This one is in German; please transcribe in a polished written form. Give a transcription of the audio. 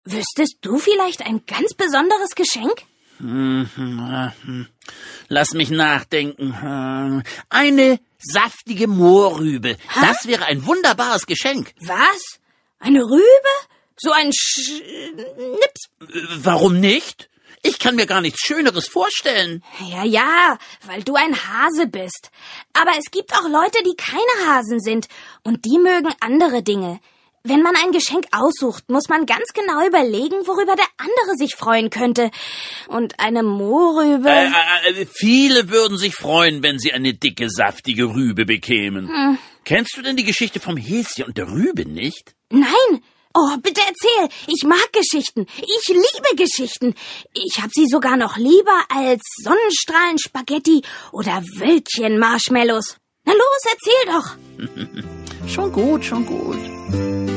Wüsstest du vielleicht ein ganz besonderes Geschenk? Lass mich nachdenken. Eine saftige Mohrrübe. Hä? Das wäre ein wunderbares Geschenk. Was? Eine Rübe? So ein Schnips? Warum nicht? Ich kann mir gar nichts Schöneres vorstellen. Ja, weil du ein Hase bist. Aber es gibt auch Leute, die keine Hasen sind. Und die mögen andere Dinge. Wenn man ein Geschenk aussucht, muss man ganz genau überlegen, worüber der andere sich freuen könnte. Und eine Mohrrübe... Viele würden sich freuen, wenn sie eine dicke, saftige Rübe bekämen. Kennst du denn die Geschichte vom Häschen und der Rübe nicht? Nein! Oh, bitte erzähl! Ich mag Geschichten. Ich liebe Geschichten. Ich hab sie sogar noch lieber als Sonnenstrahlen-Spaghetti oder Wölkchen-Marshmallows. Na los, erzähl doch! Schon gut.